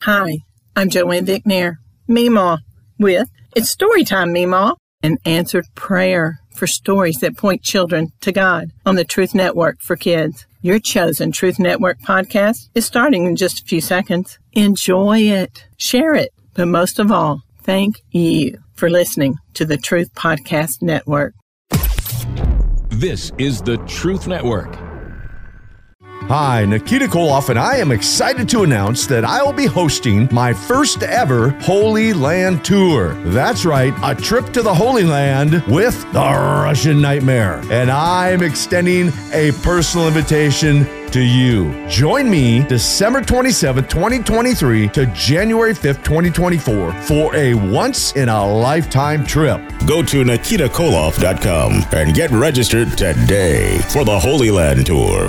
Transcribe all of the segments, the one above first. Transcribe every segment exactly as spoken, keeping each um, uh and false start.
Hi, I'm Joanne Vicknair, Meemaw, with It's Storytime, Meemaw, an answered prayer for stories that point children to God on the Truth Network for Kids. Your chosen Truth Network podcast is starting in just a few seconds. Enjoy it, share it, but most of all, thank you for listening to the Truth Podcast Network. This is the Truth Network. Hi, Nikita Koloff, and I am excited to announce that I will be hosting my first ever Holy Land Tour. That's right, a trip to the Holy Land with the Russian Nightmare. And I'm extending a personal invitation to you. Join me December twenty-seventh, twenty twenty-three to January fifth, twenty twenty-four for a once-in-a-lifetime trip. Go to Nikita Koloff dot com and get registered today for the Holy Land Tour.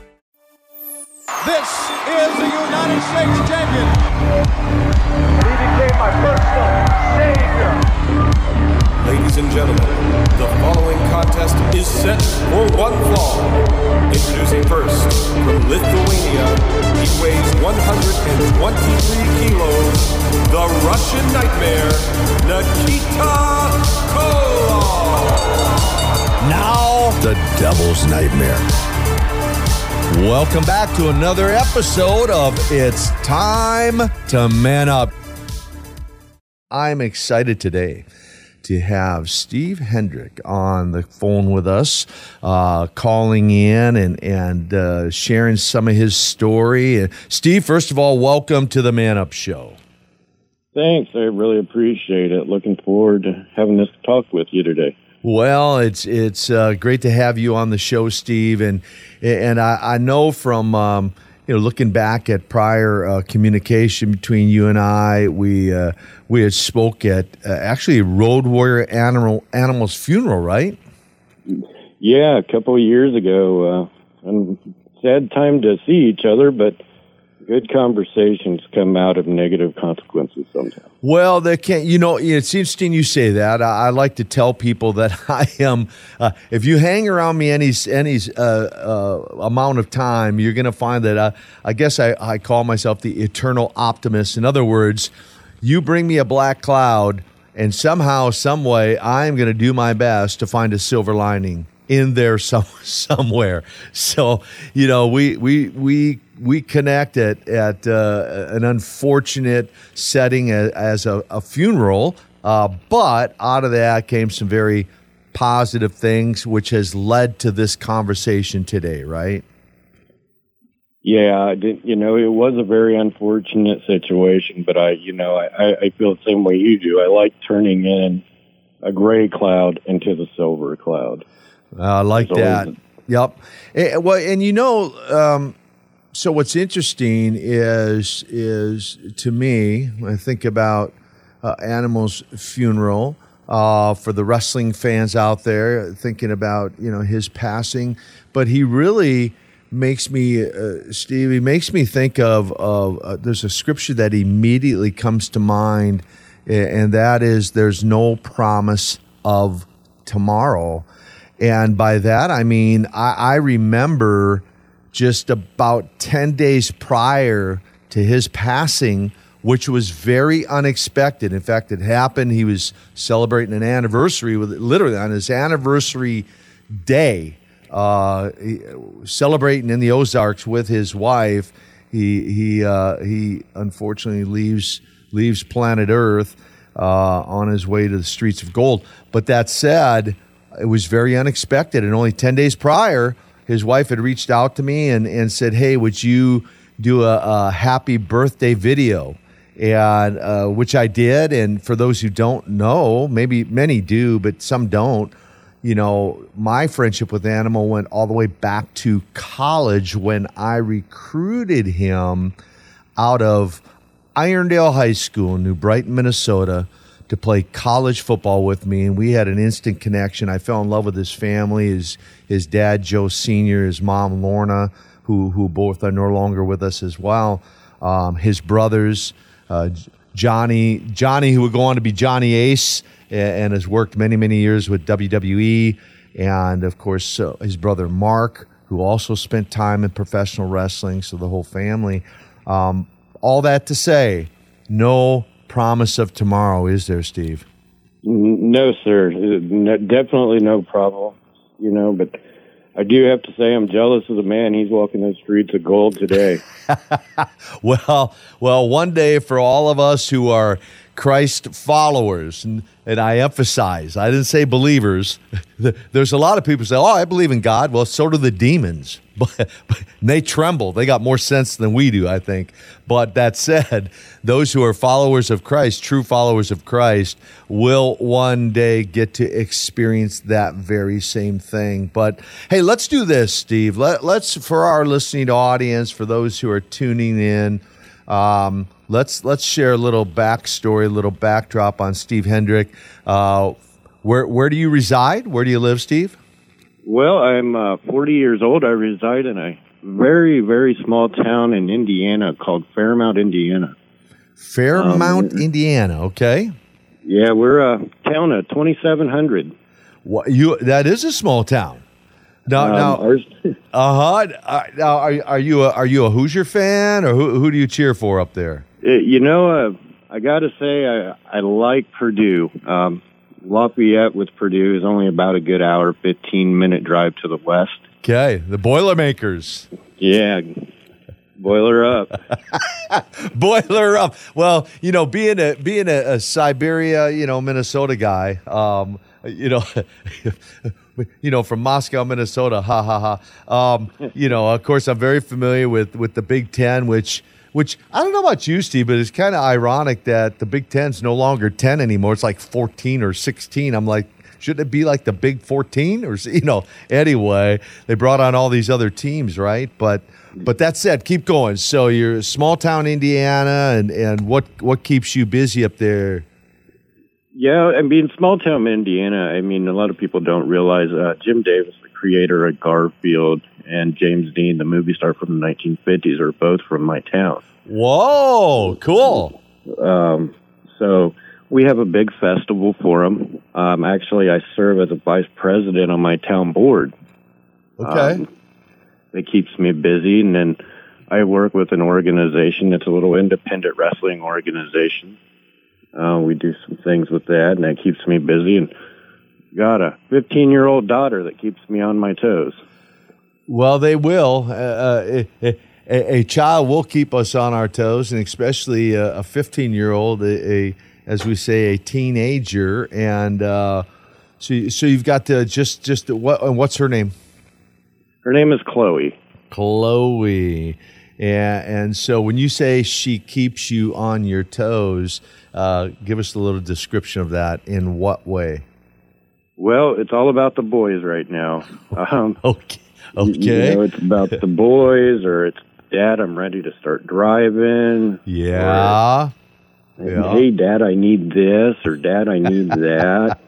This is the United States champion. He became my personal savior. Ladies and gentlemen, the following contest is set for one fall. Introducing first, from Lithuania, he weighs one hundred twenty-three kilos, the Russian Nightmare, Nikita Koloff. Now, the Devil's Nightmare. Welcome back to another episode of It's Time to Man Up. I'm excited today to have Steve Hendrick on the phone with us, uh, calling in and, and uh, sharing some of his story. And Steve, first of all, welcome to the Man Up Show. Thanks. I really appreciate it. Looking forward to having this talk with you today. Well, it's it's uh, great to have you on the show, Steve, and and I, I know from um, you know looking back at prior uh, communication between you and I, we uh, we had spoke at uh, actually Road Warrior Animal Animal's funeral, right? Yeah, a couple of years ago. Uh, and sad time to see each other, but good conversations come out of negative consequences sometimes. Well, they can't, you know, it's interesting you say that. I, I like to tell people that I am, uh, if you hang around me any any uh, uh, amount of time, you're going to find that I, I guess I, I call myself the eternal optimist. In other words, you bring me a black cloud, and somehow, some way, I'm going to do my best to find a silver lining in there some, somewhere. So, you know, we we we we connect at, at uh, an unfortunate setting as, as a, a funeral, uh, but out of that came some very positive things, which has led to this conversation today, right? Yeah, you know, it was a very unfortunate situation, but I, you know, I, I feel the same way you do. I like turning in a gray cloud into the silver cloud. I like that. Always... Yep. And, well, and you know, um, so what's interesting is, is to me, when I think about uh, Animal's funeral, uh, for the wrestling fans out there, thinking about, you know, his passing, but he really makes me, uh, Steve, he makes me think of, of uh, there's a scripture that immediately comes to mind, and that is, there's no promise of tomorrow. And by that, I mean, I, I remember just about ten days prior to his passing, which was very unexpected. In fact, it happened. He was celebrating an anniversary with literally on his anniversary day, uh, he, celebrating in the Ozarks with his wife. He he uh, he unfortunately leaves leaves planet Earth uh, on his way to the streets of gold. But that said, it was very unexpected, and only ten days prior, his wife had reached out to me and, and said, hey, would you do a, a happy birthday video? And uh, which I did, and for those who don't know, maybe many do, but some don't, you know, my friendship with Animal went all the way back to college when I recruited him out of Irondale High School in New Brighton, Minnesota, to play college football with me, and we had an instant connection. I fell in love with his family, his his dad, Joe Senior, his mom, Lorna, who who both are no longer with us as well, um, his brothers, uh, Johnny, Johnny, who would go on to be Johnny Ace, and, and has worked many, many years with W W E, and, of course, uh, his brother, Mark, who also spent time in professional wrestling, so the whole family. Um, all that to say, no promise of tomorrow, is there, Steve? No, sir. No, definitely no problem. You know, but I do have to say I'm jealous of the man. He's walking the streets of gold today. well, well, one day for all of us who are Christ followers, and, and I emphasize, I didn't say believers. There's a lot of people who say, oh, I believe in God. Well, so do the demons. But, but they tremble. They got more sense than we do, I think. But that said, those who are followers of Christ, true followers of Christ, will one day get to experience that very same thing. But hey, let's do this, Steve. Let, let's, for our listening audience, for those who are tuning in, um, let's let's share a little backstory, a little backdrop on Steve Hendrick. Uh, where where do you reside? Where do you live, Steve? Well, I'm uh, forty years old. I reside in a very, very small town in Indiana called Fairmount, Indiana. Fairmount, um, Indiana. Okay. Yeah, we're a town of twenty-seven hundred. What, you that is a small town. Now, um, now, ours, uh-huh. Uh, now, are are you a, are you a Hoosier fan, or who who do you cheer for up there? it, you know, uh, I got to say, I I like Purdue. Um, Lafayette with Purdue is only about a good hour, fifteen minute drive to the west. Okay, the Boilermakers. Yeah, boiler up. Boiler up. Well, you know, being a being a, a Siberia, you know, Minnesota guy, um, you know, you know, from Moscow, Minnesota, ha ha ha. Um, you know, of course, I'm very familiar with with the Big Ten, which. Which, I don't know about you, Steve, but it's kind of ironic that the Big Ten's no longer ten anymore. It's like fourteen or sixteen. I'm like, shouldn't it be like the Big fourteen? Or, you know, anyway, they brought on all these other teams, right? But but that said, keep going. So you're small town Indiana, and, and what, what keeps you busy up there? Yeah, I mean, small town Indiana, I mean, a lot of people don't realize uh, Jim Davis, the creator of Garfield, and James Dean, the movie star from the nineteen fifties, are both from my town. Whoa, cool. Um, so we have a big festival for them. Um, actually, I serve as a vice president on my town board. Okay. Um, it keeps me busy, and then I work with an organization. It's a little independent wrestling organization. Uh, we do some things with that, and that keeps me busy. And got a fifteen-year-old daughter that keeps me on my toes. Well, they will. Uh, a, a, a child will keep us on our toes, and especially a fifteen-year-old, a, a as we say, a teenager. And uh, so, so you've got to just just what? And what's her name? Her name is Chloe. Chloe. And, and so when you say she keeps you on your toes, uh, give us a little description of that. In what way? Well, it's all about the boys right now. Um, okay. Okay. You know, it's about the boys, or it's, Dad, I'm ready to start driving. Yeah. Or, yeah. Hey, Dad, I need this, or Dad, I need that.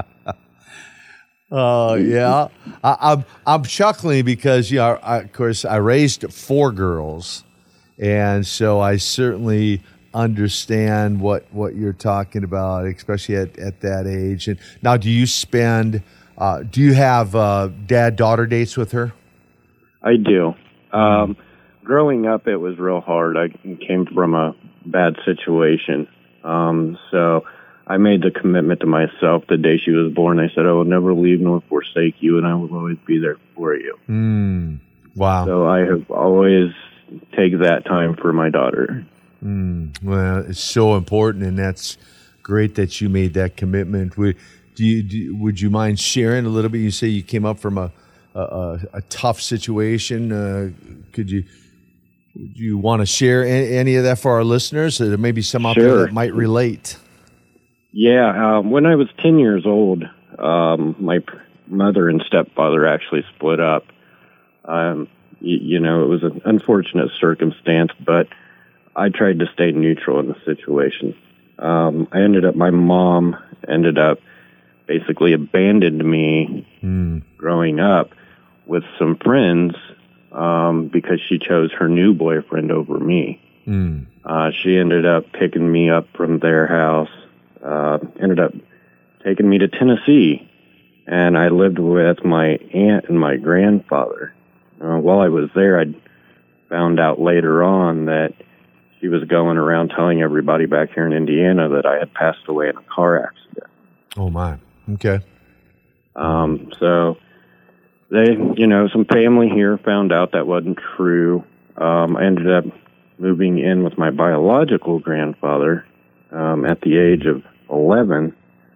Oh uh, yeah, I, I'm I'm chuckling because, you know, I, of course I raised four girls, and so I certainly understand what, what you're talking about, especially at, at that age. And now, do you spend? Uh, do you have uh, dad-daughter dates with her? I do. Um, growing up, it was real hard. I came from a bad situation, um, so. I made the commitment to myself the day she was born. I said, I will never leave nor forsake you, and I will always be there for you. Mm. Wow. So I have always taken that time for my daughter. Mm. Well, it's so important, and that's great that you made that commitment. Would, do you, do, would you mind sharing a little bit? You say you came up from a, a, a tough situation. Uh, could you would you want to share any, any of that for our listeners? There may be some out Sure. there that might relate. Yeah, um, when I was ten years old, um, my p- mother and stepfather actually split up. Um, y- you know, it was an unfortunate circumstance, but I tried to stay neutral in the situation. Um, I ended up, my mom ended up basically abandoned me mm. growing up with some friends um, because she chose her new boyfriend over me. Mm. Uh, she ended up picking me up from their house. Uh, ended up taking me to Tennessee, and I lived with my aunt and my grandfather. Uh, while I was there, I found out later on that he was going around telling everybody back here in Indiana that I had passed away in a car accident. Oh, my. Okay. Um, so they, you know, some family here found out that wasn't true. Um, I ended up moving in with my biological grandfather um, at the age of eleven.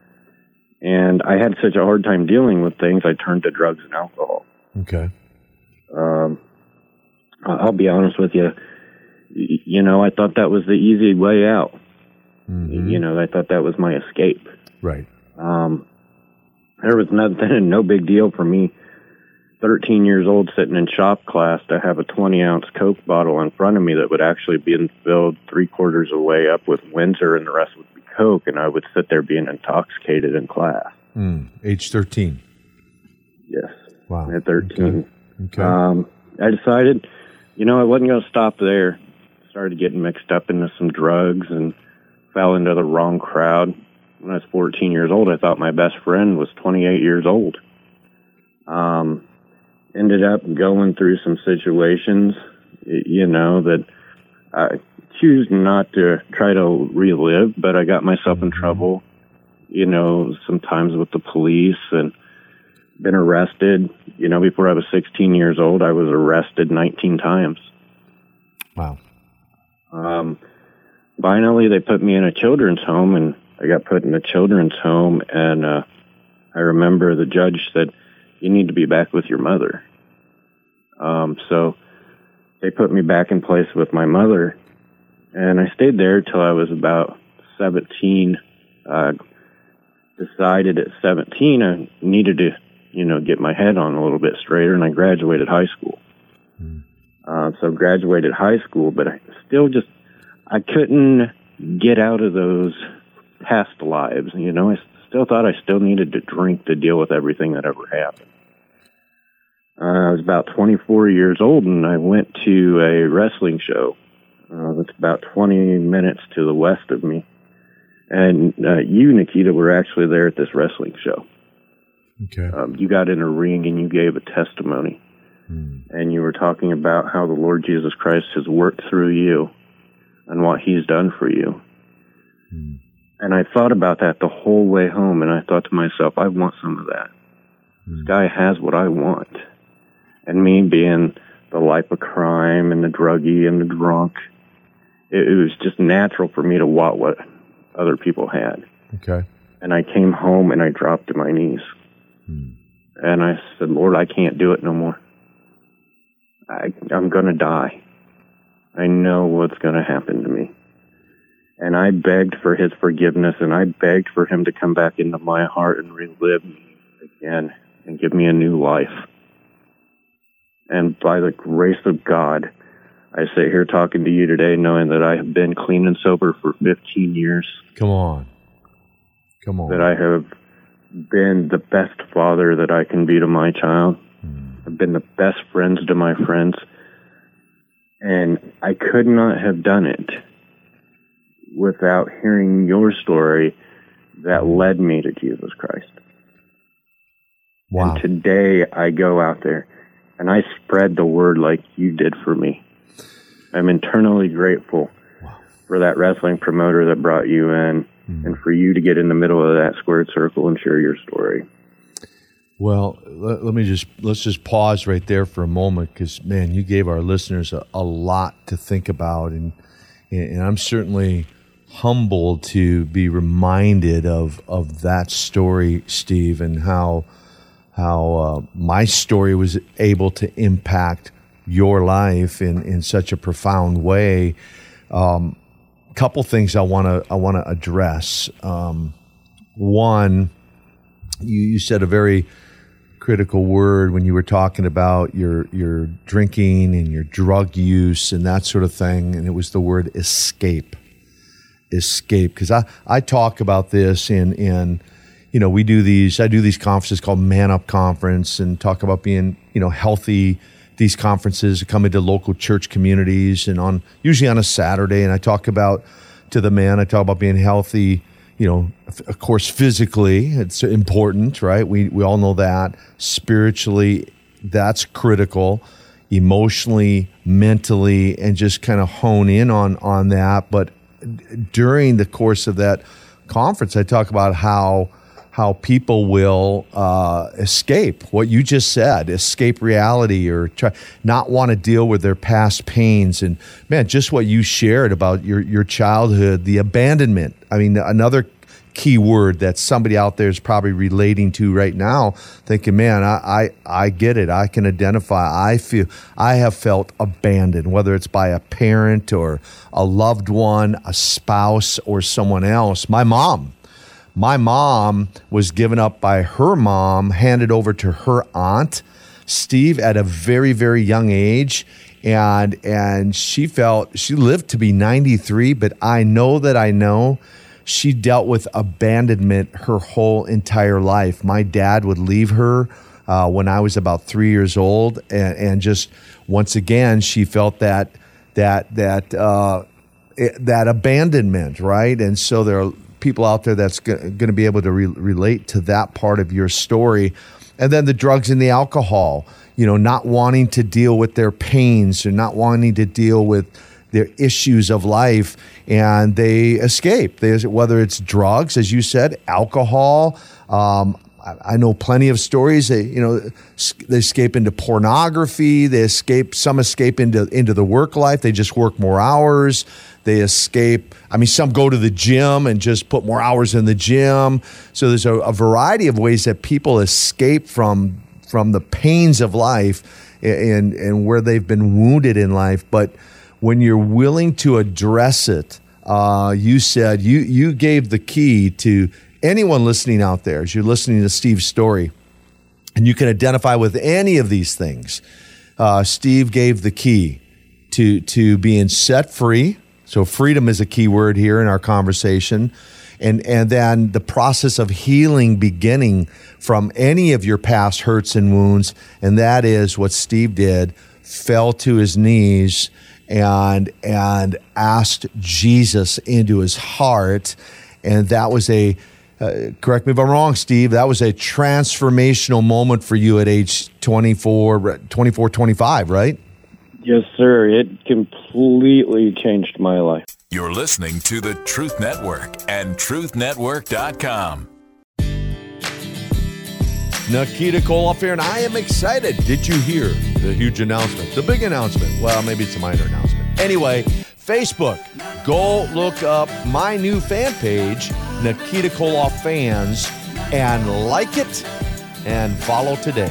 And I had such a hard time dealing with things, I turned to drugs and alcohol. Okay. Um, I'll be honest with you. You know, I thought that was the easy way out. Mm-hmm. You know, I thought that was my escape. Right. Um, there was nothing, no big deal for me, thirteen years old, sitting in shop class, to have a twenty-ounce Coke bottle in front of me that would actually be filled three-quarters of the way up with Windsor, and the rest would be Coke, and I would sit there being intoxicated in class. Mm. Age thirteen. Yes. Wow. At thirteen. Okay. okay. Um, I decided, you know, I wasn't going to stop there. Started getting mixed up into some drugs and fell into the wrong crowd. When I was fourteen years old, I thought my best friend was twenty-eight years old. Um, ended up going through some situations, you know, that I choose not to try to relive, but I got myself in trouble, you know, sometimes with the police, and been arrested. You know, before I was sixteen years old, I was arrested nineteen times. Wow. Um, finally, they put me in a children's home, and I got put in a children's home, and uh, I remember the judge said, "You need to be back with your mother." Um, so they put me back in place with my mother, and I stayed there till I was about seventeen. Uh, decided at seventeen I needed to, you know, get my head on a little bit straighter, and I graduated high school. Mm. Uh, so graduated high school, but I still just, I couldn't get out of those past lives. You know, I still thought I still needed to drink to deal with everything that ever happened. Uh, I was about twenty-four years old, and I went to a wrestling show uh, that's about twenty minutes to the west of me. And uh, you, Nikita, were actually there at this wrestling show. Okay. Um, you got in a ring and you gave a testimony. Hmm. And you were talking about how the Lord Jesus Christ has worked through you and what he's done for you. Hmm. And I thought about that the whole way home, and I thought to myself, I want some of that. Hmm. This guy has what I want. And me being the life of crime and the druggie and the drunk, it, it was just natural for me to want what other people had. Okay. And I came home and I dropped to my knees. Hmm. And I said, Lord, I can't do it no more. I, I'm going to die. I know what's going to happen to me. And I begged for his forgiveness, and I begged for him to come back into my heart and relive me again and give me a new life. And by the grace of God, I sit here talking to you today knowing that I have been clean and sober for fifteen years. Come on. Come on. That I have been the best father that I can be to my child. Hmm. I've been the best friends to my friends. And I could not have done it without hearing your story that led me to Jesus Christ. Wow. And today I go out there and I spread the word like you did for me. I'm eternally grateful wow. for that wrestling promoter that brought you in mm. and for you to get in the middle of that squared circle and share your story. Well, let, let me just, let's just pause right there for a moment, because, man, you gave our listeners a, a lot to think about, and and I'm certainly humbled to be reminded of, of that story, Steve, and how, how uh, my story was able to impact your life in, in such a profound way. Um, couple things I want to I want to address. Um, one, you, you said a very critical word when you were talking about your your drinking and your drug use and that sort of thing, and it was the word escape. Escape, because I, I talk about this in in you know we do these I do these conferences called Man Up Conference, and talk about being you know healthy. These conferences come into local church communities, and on usually on a Saturday, and I talk about to the man, I talk about being healthy, you know, of course, physically, it's important, right? We we all know that. Spiritually, that's critical. emotionally, mentally, and just kind of hone in on on that. But during the course of that conference, I talk about how how people will uh, escape what you just said, escape reality, or try not want to deal with their past pains. And man, just what you shared about your your childhood, the abandonment. I mean, another key word that somebody out there is probably relating to right now, thinking, man, I, I, I get it. I can identify. I feel, I have felt abandoned, whether it's by a parent or a loved one, a spouse, or someone else. My mom, my mom was given up by her mom, handed over to her aunt, Steve, at a very, very young age. And, and she felt, she lived to be ninety-three, but I know that I know she dealt with abandonment her whole entire life. My dad would leave her uh, when I was about three years old, and, and just once again, she felt that that that uh, it, that abandonment, right? And so there are people out there that's g- going to be able to re- relate to that part of your story. And then the drugs and the alcohol, you know, not wanting to deal with their pains or not wanting to deal with their issues of life, and they escape. They, whether it's drugs, as you said, alcohol. Um, I, I know plenty of stories. They, you know, they escape into pornography. They escape. Some escape into into the work life. They just work more hours. They escape. I mean, some go to the gym and just put more hours in the gym. So there's a, a variety of ways that people escape from from the pains of life and and where they've been wounded in life, but when you're willing to address it, uh, you said you you gave the key to anyone listening out there as you're listening to Steve's story, and you can identify with any of these things. Uh, Steve gave the key to to being set free. So freedom is a key word here in our conversation, and and then the process of healing beginning from any of your past hurts and wounds, and that is what Steve did: fell to his knees and and asked Jesus into his heart. And that was a, uh, correct me if I'm wrong, Steve, that was a transformational moment for you at age twenty-four, twenty-four, twenty-five, right? Yes, sir. It completely changed my life. You're listening to the Truth Network and truth network dot com. Nikita Koloff here, and I am excited. Did you hear the huge announcement? The big announcement? Well, maybe it's a minor announcement. Anyway, Facebook, go look up my new fan page, Nikita Koloff Fans, and like it and follow today.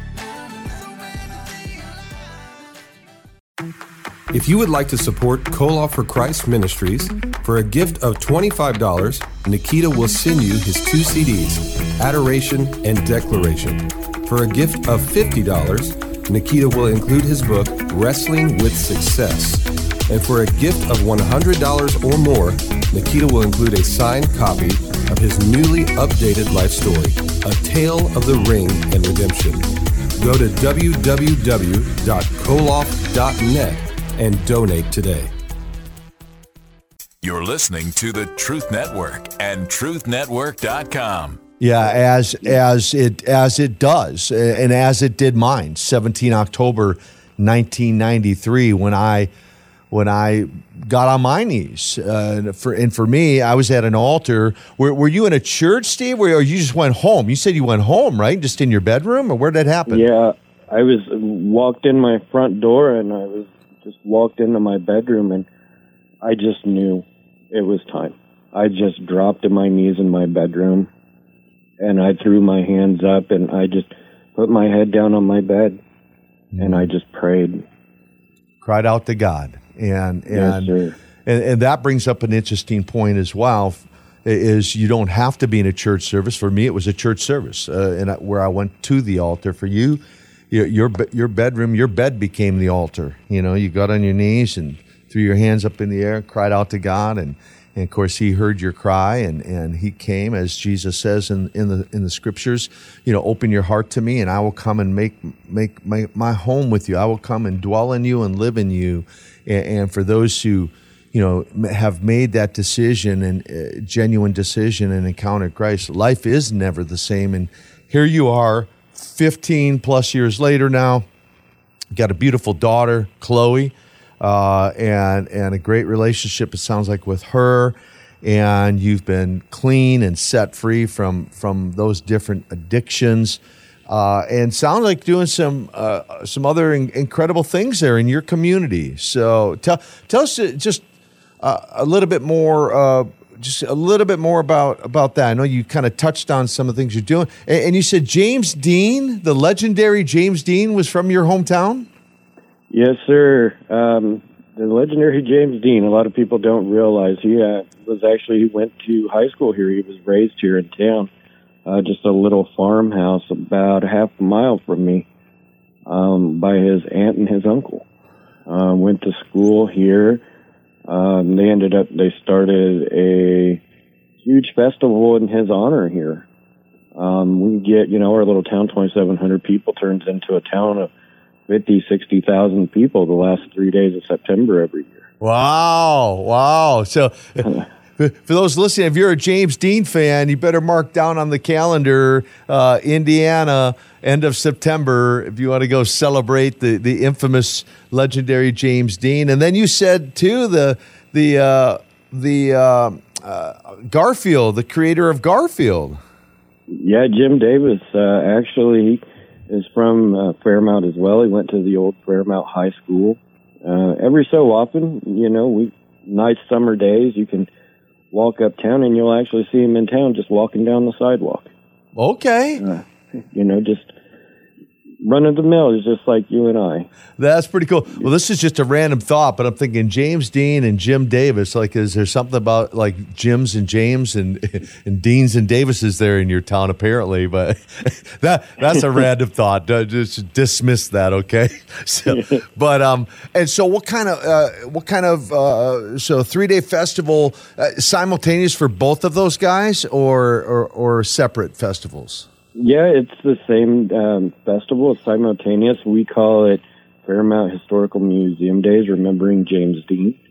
If you would like to support Koloff for Christ Ministries, for a gift of twenty-five dollars, Nikita will send you his two C Ds, Adoration and Declaration. For a gift of fifty dollars, Nikita will include his book, Wrestling with Success. And for a gift of one hundred dollars or more, Nikita will include a signed copy of his newly updated life story, A Tale of the Ring and Redemption. Go to w w w dot koloff dot net and donate today. You're listening to the Truth Network and truth network dot com. Yeah, as as it as it does, and as it did mine, seventeenth of October nineteen ninety-three, when I when I got on my knees. Uh, for and for me, I was at an altar. Were, were you in a church, Steve, or you just went home? You said you went home, right? Just in your bedroom, or where did that happen? Yeah, I was walked in my front door, and I was just walked into my bedroom, and I just knew it was time. I just dropped to my knees in my bedroom, and I threw my hands up, and I just put my head down on my bed, mm. and I just prayed. Cried out to God. And and, yes, and and that brings up an interesting point as well, is you don't have to be in a church service. For me, it was a church service, uh, and I, where I went to the altar. For you, your, your your bedroom, your bed became the altar. You know, you got on your knees and threw your hands up in the air, cried out to God, and, and of course He heard your cry, and, and He came, as Jesus says in, in the in the scriptures. You know, open your heart to me, and I will come and make make my, my home with you. I will come and dwell in you and live in you. And, and for those who, you know, have made that decision and uh, genuine decision and encountered Christ, life is never the same. And here you are, fifteen plus years later now, got a beautiful daughter, Chloe, uh, and and a great relationship, it sounds like, with her. And you've been clean and set free from from those different addictions. Uh, and sounds like doing some uh, some other in- incredible things there in your community. So tell tell us just uh, a little bit more, uh, just a little bit more about about that. I know you kind of touched on some of the things you're doing, and, and you said James Dean, the legendary James Dean, was from your hometown. Yes, sir. Um, the legendary James Dean. A lot of people don't realize he uh, was actually he went to high school here. He was raised here in town, uh, just a little farmhouse about half a mile from me, um, by his aunt and his uncle. Uh, went to school here. Um, they ended up, they started a huge festival in his honor here. Um, we get, you know, our little town, twenty-seven hundred people, turns into a town of fifty, sixty thousand people the last three days of September every year. Wow. Wow. So for those listening, if you're a James Dean fan, you better mark down on the calendar, uh, Indiana, end of September, if you want to go celebrate the, the infamous, legendary James Dean. And then you said, too, the the uh, the uh, uh, Garfield, the creator of Garfield. Yeah, Jim Davis uh, actually is from uh, Fairmount as well. He went to the old Fairmount High School. Uh, every so often, you know, we nice summer days, you can walk uptown and you'll actually see him in town just walking down the sidewalk. Okay. Uh, you know, just run of the mill is just like you and I. That's pretty cool. Well, this is just a random thought, but I'm thinking James Dean and Jim Davis. Like, is there something about like Jims and James and and Deans and Davises there in your town? Apparently, but that that's a random thought. Just dismiss that, okay? So, but um, and so what kind of uh, what kind of uh, so three day festival uh, simultaneous for both of those guys, or or, or separate festivals? Yeah, it's the same um, festival. It's simultaneous. We call it Fairmount Historical Museum Days, remembering James Dean.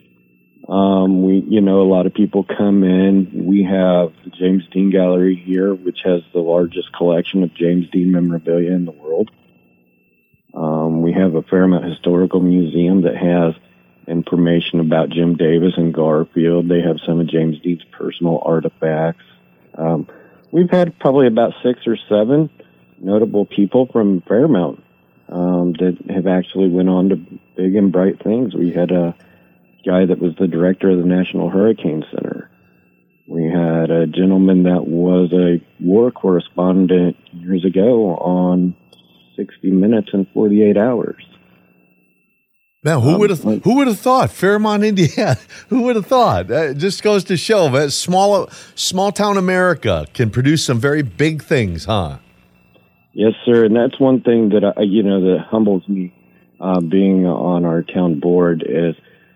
Um, we, you know, a lot of people come in. We have the James Dean Gallery here, which has the largest collection of James Dean memorabilia in the world. Um, we have a Fairmount Historical Museum that has information about Jim Davis and Garfield. They have some of James Dean's personal artifacts. Um, We've had probably about six or seven notable people from Fairmount um, that have actually went on to big and bright things. We had a guy that was the director of the National Hurricane Center. We had a gentleman that was a war correspondent years ago on sixty minutes and forty-eight hours. Now, who Um, would have like- who would have thought Fairmont, Indiana? Who would have thought? Uh, It just goes to show that small small town America can produce some very big things, huh? Yes, sir, and that's one thing that I, you know, that humbles me, uh, being on our town board is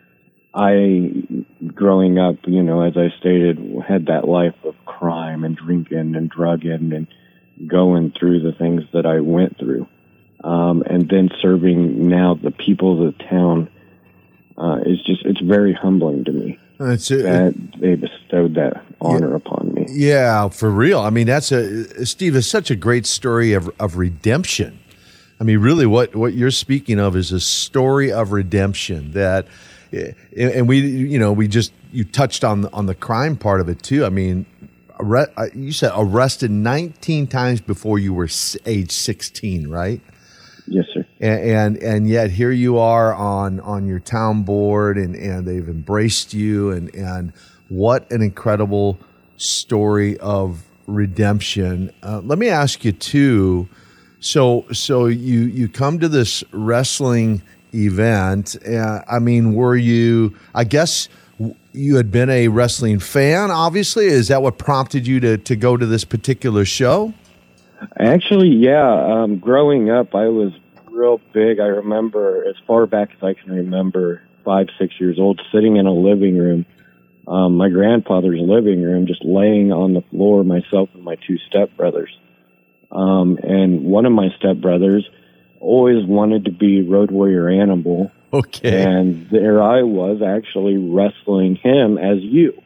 I, growing up, you know, as I stated, had that life of crime and drinking and drugging and going through the things that I went through. Um, and then serving now the people of the town uh, is just, it's very humbling to me It's a, that they bestowed that honor yeah. upon me. Yeah, for real. I mean, that's a, Steve, it's such a great story of, of redemption. I mean, really what, what you're speaking of is a story of redemption that, and we, you know, we just, you touched on, on the crime part of it too. I mean, you said arrested nineteen times before you were age sixteen, right? Yes, sir. And, and and yet here you are on on your town board, and, and they've embraced you, and and what an incredible story of redemption. Uh, let me ask you too. So so you you come to this wrestling event. Uh, I mean, were you? I guess you had been a wrestling fan. Obviously, is that what prompted you to to go to this particular show? Actually, yeah. Um, growing up, I was real big. I remember, as far back as I can remember, five, six years old, sitting in a living room, um, my grandfather's living room, just laying on the floor, myself and my two stepbrothers. Um, and one of my stepbrothers always wanted to be Road Warrior Animal. Okay. And there I was actually wrestling him as you.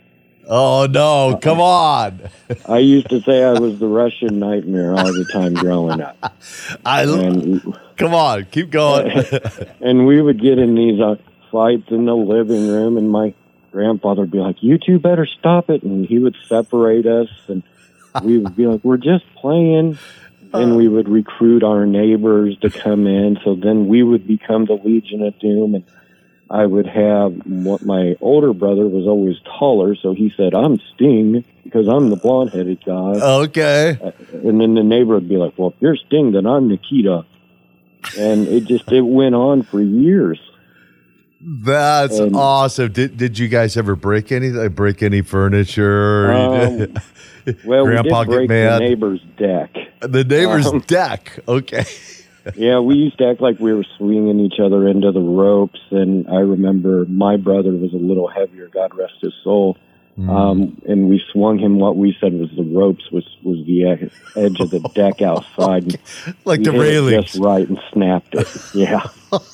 Oh, no. Come on. I used to say I was the Russian nightmare all the time growing up. I and, Come on. Keep going. And we would get in these uh, fights in the living room, and my grandfather would be like, you two better stop it. And he would separate us, and we would be like, we're just playing. And we would recruit our neighbors to come in. So then we would become the Legion of Doom, and I would have what my older brother was always taller, so he said, I'm Sting because I'm the blonde-headed guy. Okay. Uh, and then the neighbor would be like, well, if you're Sting, then I'm Nikita. And it just, it went on for years. That's and, awesome. Did did you guys ever break anything? Like break any furniture? Um, well, Grandpa we did break the neighbor's deck. The neighbor's um, deck. Okay. Yeah, we used to act like we were swinging each other into the ropes, and I remember my brother was a little heavier, God rest his soul, mm. um, and we swung him what we said was the ropes, was, was the edge of the deck outside. Like the railings. Just right and snapped it, yeah.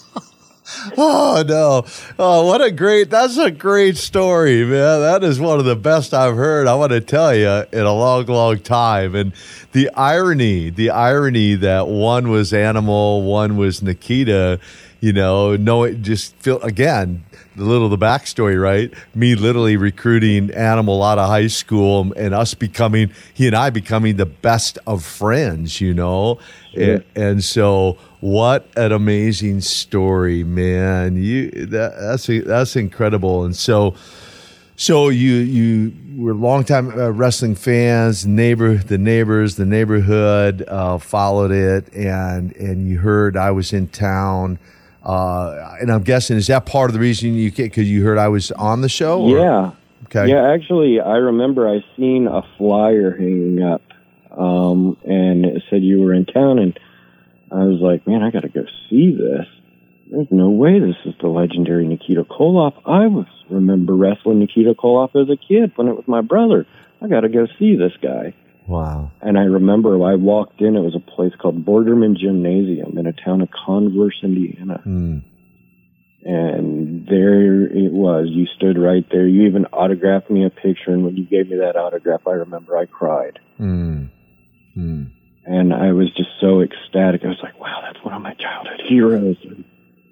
Oh, no. Oh, what a great, that's a great story, man. That is one of the best I've heard, I want to tell you, in a long, long time. And the irony, the irony that one was Animal, one was Nikita, you know, no, it just feel, again, the little, the backstory, right? Me literally recruiting Animal out of high school and us becoming, he and I becoming the best of friends, you know? Sure. And, and so, what an amazing story, man! You that, that's that's incredible. And so, so you you were longtime uh, wrestling fans, neighbor, the neighbors, the neighborhood uh, followed it, and and you heard I was in town, uh, and I'm guessing is that part of the reason you because you heard I was on the show? Or? Yeah. Okay. Yeah, actually, I remember I seen a flyer hanging up, um, and it said you were in town, and I was like, man, I got to go see this. There's no way this is the legendary Nikita Koloff. I was remember wrestling Nikita Koloff as a kid when it was my brother. I got to go see this guy. Wow. And I remember I walked in. It was a place called Borderman Gymnasium in a town of Converse, Indiana. Mm. And there it was. You stood right there. You even autographed me a picture. And when you gave me that autograph, I remember I cried. Mm. Mm. And I was just so ecstatic. I was like, wow, that's one of my childhood heroes. And,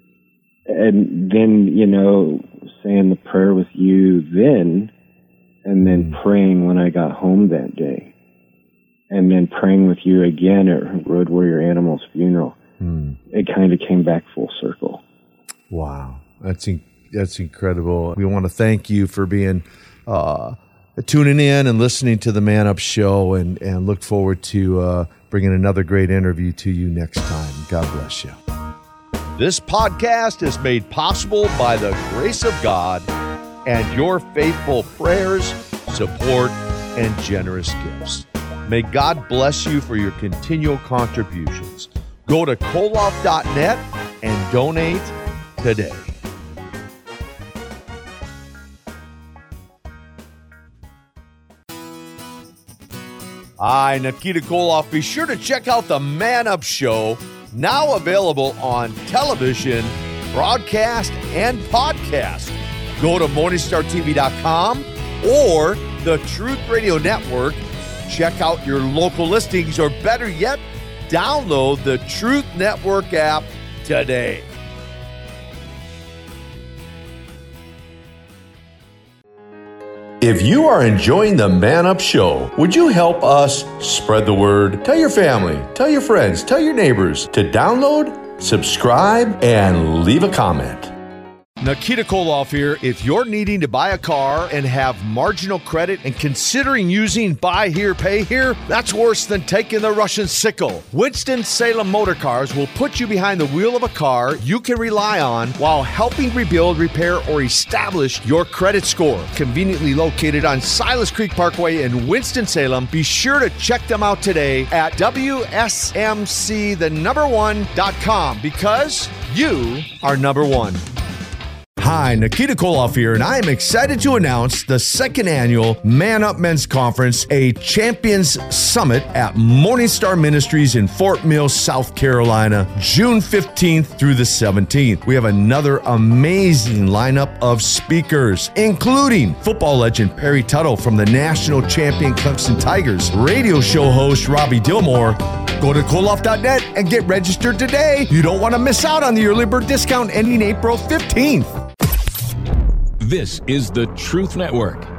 and then, you know, saying the prayer with you then, and then mm. praying when I got home that day. And then praying with you again at Road Warrior Animal's funeral. Mm. It kind of came back full circle. Wow. That's in, that's incredible. We want to thank you for being uh, tuning in and listening to the Man Up Show, and, and look forward to uh, bringing another great interview to you next time. God bless you. This podcast is made possible by the grace of God and your faithful prayers, support, and generous gifts. May God bless you for your continual contributions. Go to koloff dot net and donate today. Hi, Nikita Koloff. Be sure to check out the Man Up Show, now available on television, broadcast, and podcast. Go to morningstar t v dot com or the Truth Radio Network. Check out your local listings, or better yet, download the Truth Network app today. If you are enjoying the Man Up Show, would you help us spread the word? Tell your family, tell your friends, tell your neighbors to download, subscribe, and leave a comment. Nikita Koloff here. If you're needing to buy a car and have marginal credit and considering using buy here, pay here, that's worse than taking the Russian sickle. Winston-Salem Motor Cars will put you behind the wheel of a car you can rely on while helping rebuild, repair, or establish your credit score. Conveniently located on Silas Creek Parkway in Winston-Salem, be sure to check them out today at W S M C the number one dot com, because you are number one. Hi, Nikita Koloff here, and I am excited to announce the second annual Man Up Men's Conference, a Champions Summit at Morningstar Ministries in Fort Mill, South Carolina, June fifteenth through the seventeenth. We have another amazing lineup of speakers, including football legend Perry Tuttle from the national champion Clemson Tigers, radio show host Robbie Dillmore. Go to Koloff dot net and get registered today. You don't want to miss out on the early bird discount ending April fifteenth. This is the Truth Network.